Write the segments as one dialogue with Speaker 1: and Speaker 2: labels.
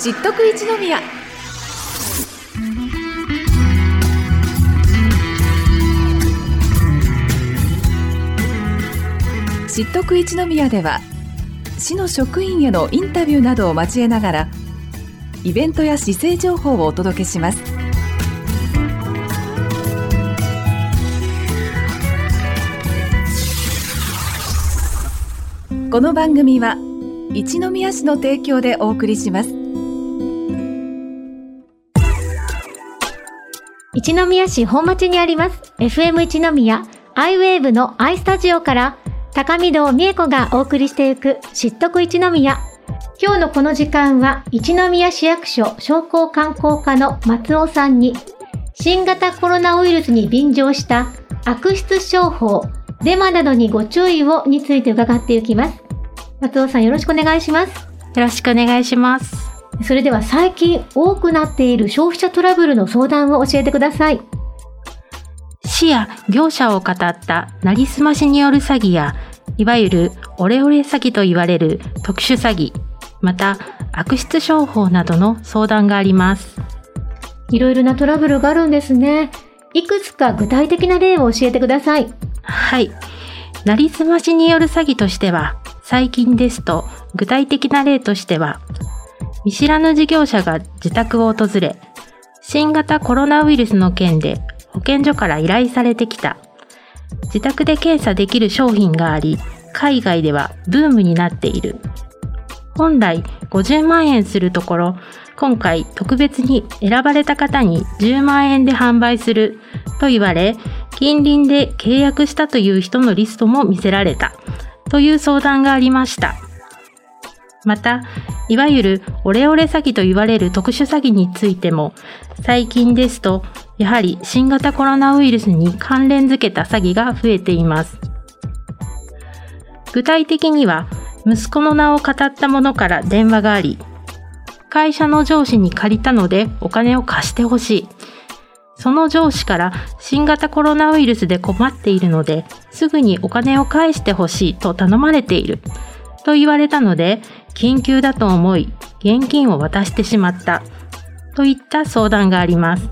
Speaker 1: 知っとく一宮。知っとく一宮では、市の職員へのインタビューなどを交えながら、イベントや市政情報をお届けします。この番組は一宮市の提供でお送りします。
Speaker 2: 一宮市本町にあります FM 一宮アイウェーブのアイスタジオから高見堂美恵子がお送りしていく知っとく一宮。今日のこの時間は一宮市役所商工観光課の松尾さんに新型コロナウイルスに便乗した悪質商法、デマなどにご注意をについて伺っていきます。松尾さん、よろしくお願いします。
Speaker 3: よろしくお願いします。
Speaker 2: それでは最近多くなっている消費者トラブルの相談を教えてください。
Speaker 3: 市や業者を語ったなりすましによる詐欺や、いわゆるオレオレ詐欺と言われる特殊詐欺、また悪質商法などの相談があります。
Speaker 2: いろいろなトラブルがあるんですね。いくつか具体的な例を教えてください。
Speaker 3: はい。なりすましによる詐欺としては、最近ですと具体的な例としては、見知らぬ事業者が自宅を訪れ、新型コロナウイルスの件で保健所から依頼されてきた。自宅で検査できる商品があり、海外ではブームになっている。本来50万円するところ、今回特別に選ばれた方に10万円で販売すると言われ、近隣で契約したという人のリストも見せられたという相談がありました。また、いわゆるオレオレ詐欺と言われる特殊詐欺についても、最近ですと、やはり新型コロナウイルスに関連づけた詐欺が増えています。具体的には、息子の名を語った者から電話があり、会社の上司に借りたのでお金を貸してほしい。その上司から新型コロナウイルスで困っているので、すぐにお金を返してほしいと頼まれている。と言われたので、緊急だと思い、現金を渡してしまった。といった相談があります。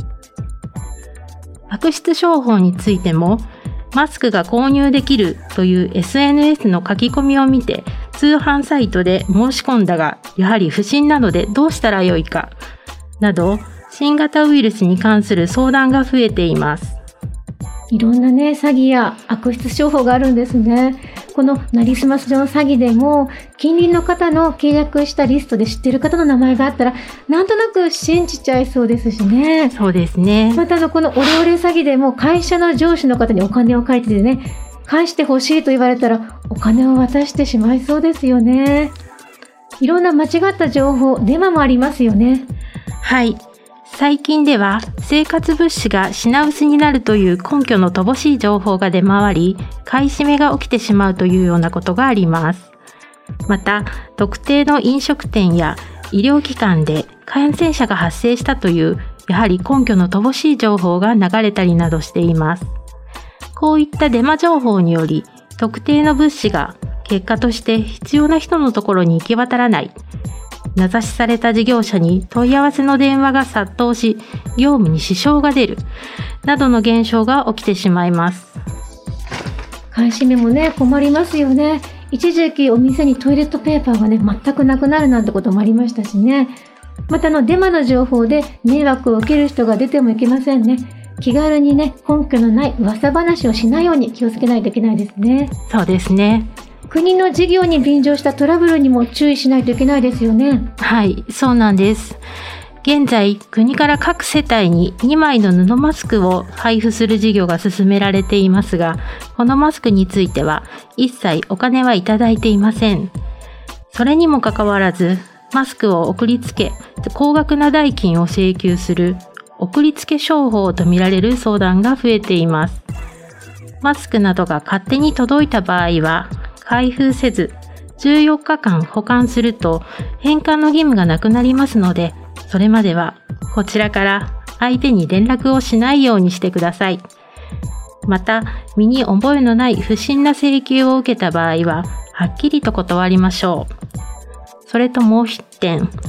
Speaker 3: 悪質商法についても、マスクが購入できるという SNS の書き込みを見て、通販サイトで申し込んだが、やはり不審なのでどうしたらよいか、など、新型ウイルスに関する相談が増えています。
Speaker 2: いろんなね、詐欺や悪質商法があるんですね。このなりすましの詐欺でも、近隣の方の契約したリストで知っている方の名前があったら、なんとなく信じちゃいそうですしね。
Speaker 3: そうですね。
Speaker 2: またこのオレオレ詐欺でも、会社の上司の方にお金を借りてね、返してほしいと言われたら、お金を渡してしまいそうですよね。いろんな間違った情報、デマもありますよね。
Speaker 3: はい。最近では生活物資が品薄になるという根拠の乏しい情報が出回り、買い占めが起きてしまうというようなことがあります。また、特定の飲食店や医療機関で感染者が発生したという、やはり根拠の乏しい情報が流れたりなどしています。こういったデマ情報により、特定の物資が結果として必要な人のところに行き渡らない。名指しされた事業者に問い合わせの電話が殺到し、業務に支障が出る、などの現象が起きてしまいます。
Speaker 2: 買い占めもね、困りますよね。一時期お店にトイレットペーパーがね、全くなくなるなんてこともありましたしね。またデマの情報で迷惑を受ける人が出てもいけませんね。気軽にね、根拠のない噂話をしないように気をつけないといけないですね。
Speaker 3: そうですね。
Speaker 2: 国の事業に便乗したトラブルにも注意しないといけないですよね。
Speaker 3: はい、そうなんです。現在、国から各世帯に2枚の布マスクを配布する事業が進められていますが、このマスクについては一切お金はいただいていません。それにもかかわらず、マスクを送りつけ、高額な代金を請求する送りつけ商法とみられる相談が増えています。マスクなどが勝手に届いた場合は、開封せず14日間保管すると返還の義務がなくなりますので、それまではこちらから相手に連絡をしないようにしてください。また、身に覚えのない不審な請求を受けた場合は、はっきりと断りましょう。それともう一点、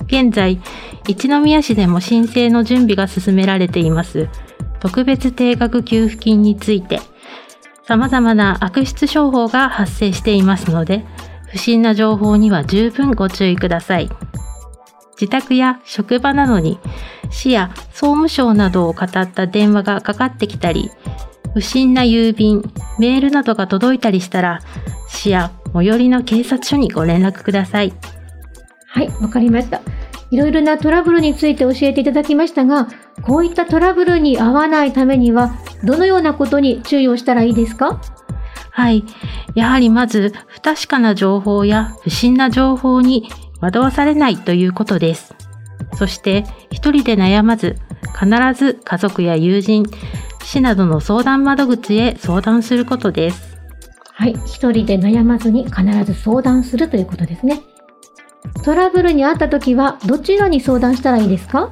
Speaker 3: 現在、一宮市でも申請の準備が進められています特別定額給付金について、様々な悪質商法が発生していますので、不審な情報には十分ご注意ください。自宅や職場などに市や総務省などを語った電話がかかってきたり、不審な郵便、メールなどが届いたりしたら、市や最寄りの警察署にご連絡ください。
Speaker 2: はい、わかりました。いろいろなトラブルについて教えていただきましたが、こういったトラブルに遭わないためには、どのようなことに注意をしたらいいですか？
Speaker 3: はい。やはりまず、不確かな情報や不審な情報に惑わされないということです。そして、一人で悩まず、必ず家族や友人、市などの相談窓口へ相談することです。
Speaker 2: はい。一人で悩まずに必ず相談するということですね。トラブルに遭ったときは、どちらに相談したらいいですか？
Speaker 3: はい。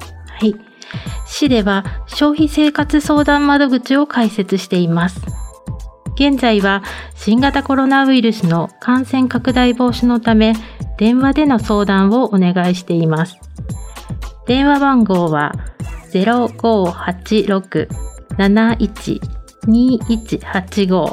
Speaker 3: 市では消費生活相談窓口を開設しています。現在は新型コロナウイルスの感染拡大防止のため、電話での相談をお願いしています。電話番号は 0586-71-2185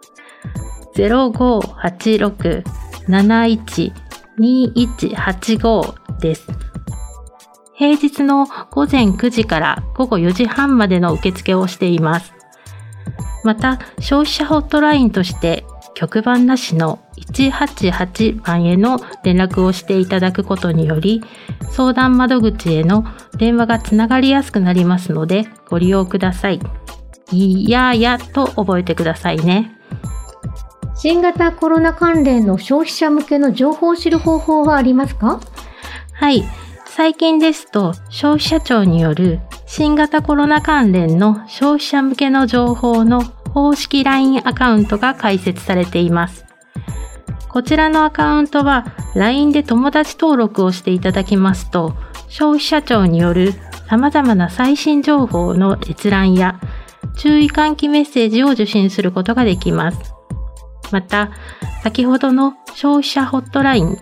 Speaker 3: 0586-71-2185 です。平日の午前9時から午後4時半までの受付をしています。また、消費者ホットラインとして局番なしの188番への連絡をしていただくことにより、相談窓口への電話がつながりやすくなりますので、ご利用ください。いややと覚えてくださいね。
Speaker 2: 新型コロナ関連の消費者向けの情報を知る方法はありますか？
Speaker 3: はい。最近ですと、消費者庁による新型コロナ関連の消費者向けの情報の公式 LINE アカウントが開設されています。こちらのアカウントは LINE で友達登録をしていただきますと、消費者庁による様々な最新情報の閲覧や注意喚起メッセージを受信することができます。また、先ほどの消費者ホットライン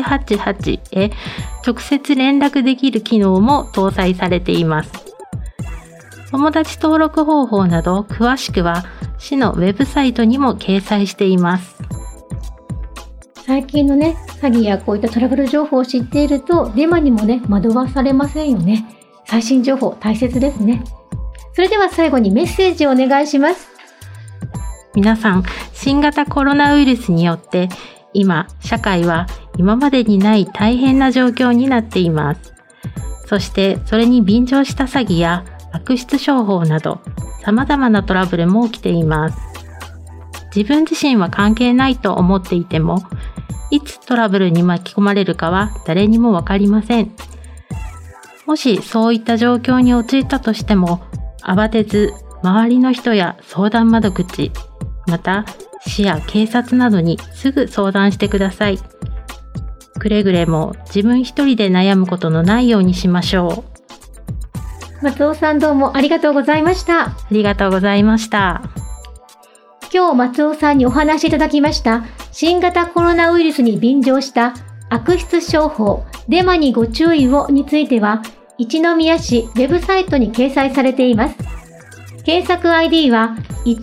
Speaker 3: 188へ直接連絡できる機能も搭載されています。友達登録方法など詳しくは市のウェブサイトにも掲載しています。
Speaker 2: 最近のね、詐欺やこういったトラブル情報を知っていると、デマにもね、惑わされませんよね。最新情報大切ですね。それでは最後にメッセージをお願いします。
Speaker 3: 皆さん、新型コロナウイルスによって今、社会は今までにない大変な状況になっています。そしてそれに便乗した詐欺や悪質商法など様々なトラブルも起きています。自分自身は関係ないと思っていても、いつトラブルに巻き込まれるかは誰にもわかりません。もしそういった状況に陥ったとしても、慌てず周りの人や相談窓口、また市や警察などにすぐ相談してください。くれぐれも自分一人で悩むことのないようにしましょ
Speaker 2: う。松尾さん、どうもありがとうございました。
Speaker 3: ありがとうございました。
Speaker 2: 今日松尾さんにお話しいただきました新型コロナウイルスに便乗した悪質商法デマにご注意をについては、一宮市ウェブサイトに掲載されています。検索 ID は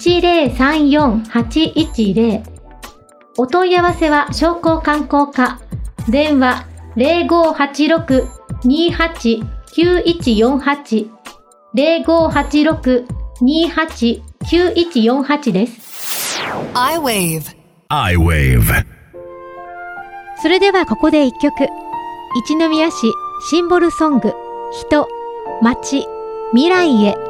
Speaker 2: 1034810。お問い合わせは商工観光課。電話 0586-289148 0586-289148 です。
Speaker 4: iWave。
Speaker 2: それではここで一曲。一宮市シンボルソング、人、街、未来へ。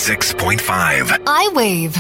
Speaker 4: 96.5
Speaker 5: I-Wave。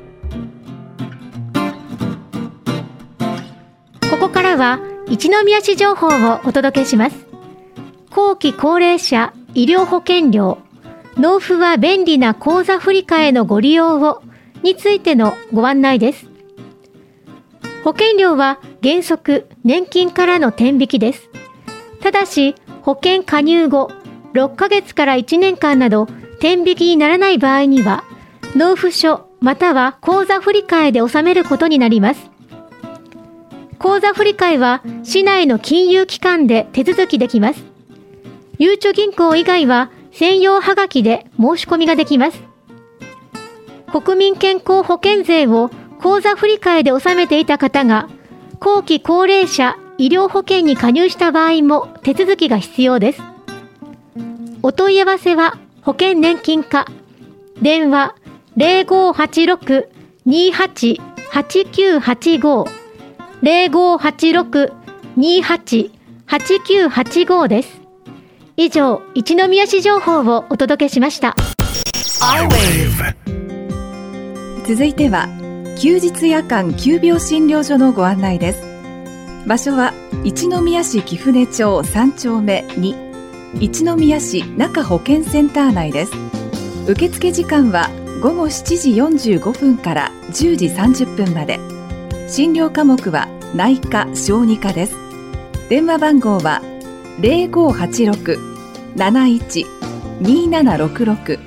Speaker 2: ここからは一宮市情報をお届けします。後期高齢者医療保険料納付は便利な口座振替のご利用をについてのご案内です。保険料は原則年金からの天引きです。ただし保険加入後6ヶ月から1年間など天引きにならない場合には納付書または口座振替で納めることになります。口座振替は市内の金融機関で手続きできます。ゆうちょ銀行以外は専用はがきで申し込みができます。国民健康保険税を口座振替で納めていた方が後期高齢者医療保険に加入した場合も手続きが必要です。お問い合わせは保険年金課電話 0586-28-8985 0586-28-8985 です。以上、一宮市情報をお届けしました。
Speaker 4: I-Wave。
Speaker 1: 続いては休日夜間急病診療所のご案内です。場所は一宮市貴船町3丁目2一宮市中保健センター内です。受付時間は午後7時45分から10時30分まで。診療科目は内科・小児科です。電話番号は 0586-71-2766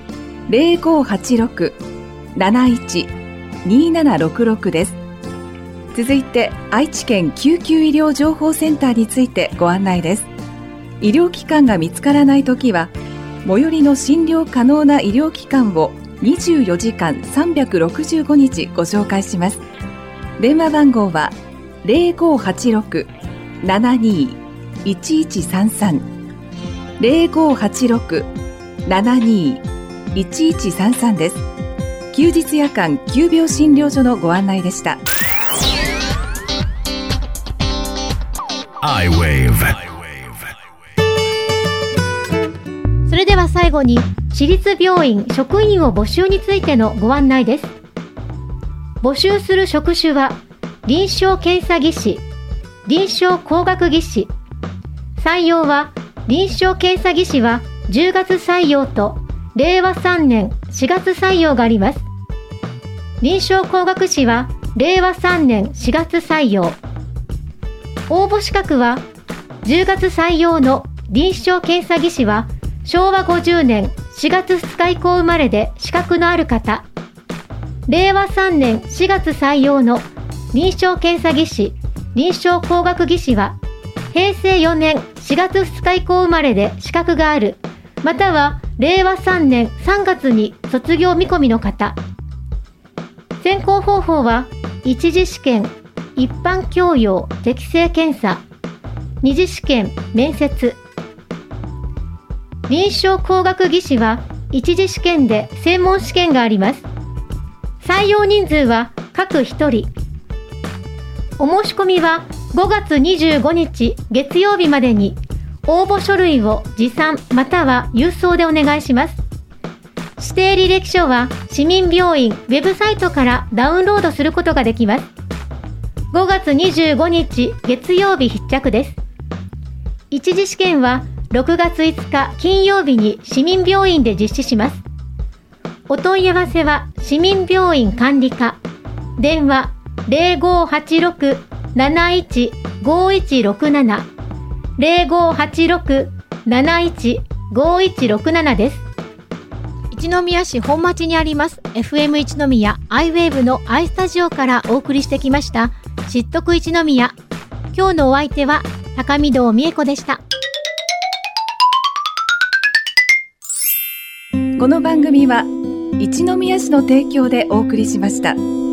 Speaker 1: 0586-71-2766 です。続いて愛知県救急医療情報センターについてご案内です。医療機関が見つからないときは最寄りの診療可能な医療機関を24時間365日ご紹介します。電話番号は 0586-72-1133 0586-72-1133 です。休日夜間急病診療所のご案内でした。
Speaker 4: I-Wave。
Speaker 2: それでは最後に私立病院職員を募集についてのご案内です。募集する職種は臨床検査技師、臨床工学技師。採用は臨床検査技師は10月採用と令和3年4月採用があります。臨床工学士は令和3年4月採用。応募資格は10月採用の臨床検査技師は昭和50年4月2日以降生まれで資格のある方。令和3年4月採用の臨床検査技師、臨床工学技師は平成4年4月2日以降生まれで資格がある、または令和3年3月に卒業見込みの方。選考方法は一次試験、一般教養適正検査、二次試験面接。臨床工学技師は一次試験で専門試験があります。採用人数は各1人。お申し込みは5月25日月曜日までに応募書類を持参または郵送でお願いします。指定履歴書は市民病院ウェブサイトからダウンロードすることができます。5月25日月曜日必着です。一次試験は6月5日金曜日に市民病院で実施します。お問い合わせは市民病院管理課電話 0586-71-5167 0586-71-5167 です。一宮市本町にあります FM 一宮 I-Wave の I スタジオからお送りしてきました知っとく一宮。今日のお相手は高見堂美恵子でした。
Speaker 1: この番組は一宮市の提供でお送りしました。